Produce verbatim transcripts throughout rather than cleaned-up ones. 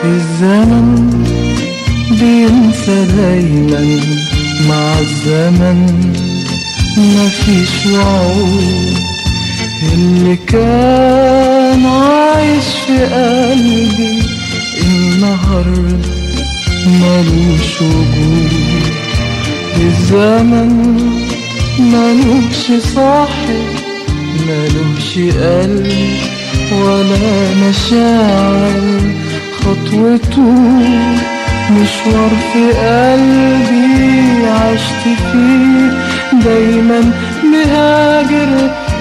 الزمن بينسى دايما، مع الزمن مفيش وعود. اللي كان عايش في قلبي النهاردة ملوش وجود. الزمن ملوش صاحب، ملوش قلب ولا مشاعر. خطوته مشوار في قلبي عشت فيه دايما مهاجر.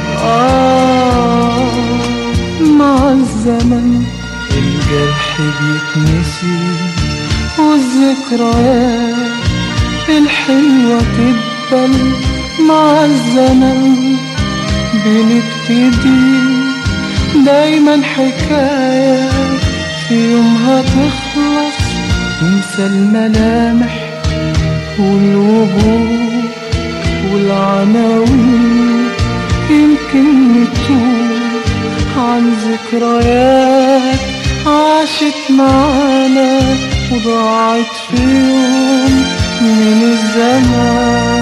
آه مع الزمن الجرح بيتنسي والذكريات الحلوة تتبل. مع الزمن بنبتدي دايما حكاية في يومها تخلص. ننسى الملامح والوجوه والعناوين، يمكن نتوه عن ذكريات عاشت معانا وضاعت في يوم من الزمان.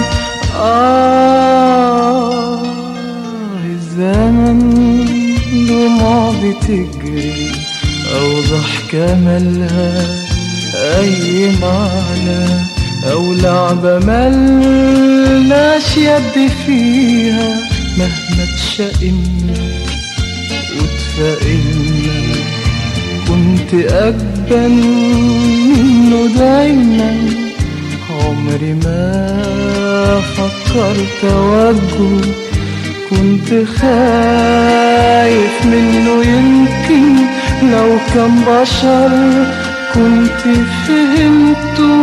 آه الزمن دموع بتجري أو ضحكة ملها أي معنى، أو لعبة ملناش يد فيها. مهما تشقنا وتفائلنا كنت أجبن منه دايما. عمري ما فكرت أواجهه، كنت خايف منه. يمكن لو كان بشر كنت فهمته.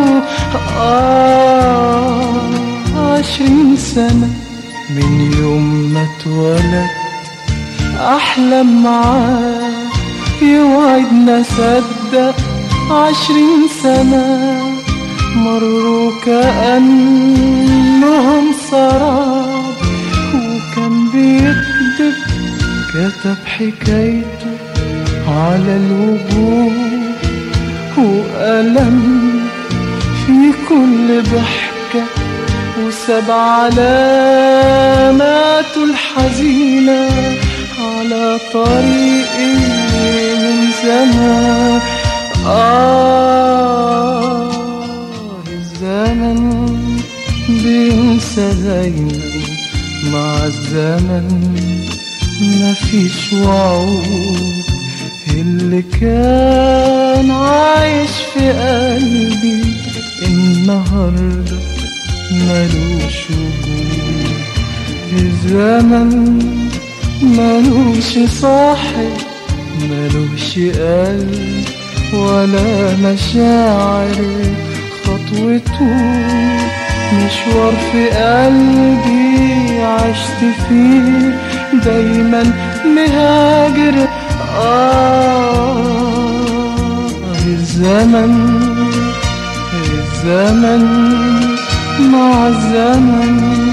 آه عشرين سنة من يوم ما اتولد أحلم معاه يوعدنا صدق. عشرين سنة مروا كأنهم سراب، وكان بيكذب كتب حكايته على الوجوه وألم في كل ضحكة، وساب علاماته الحزينة على طريقي من زمان. آه الزمن بينسى دايما، مع الزمن مفيش وعود. اللي كان عايش في قلبي النهاردة ملوش وجود. الزمن ملوش صاحب، ملوش قلب ولا مشاعر. خطوته مشوار في قلبي عشت فيه دايما مهاجر. آه الزمن الزمن مع الزمن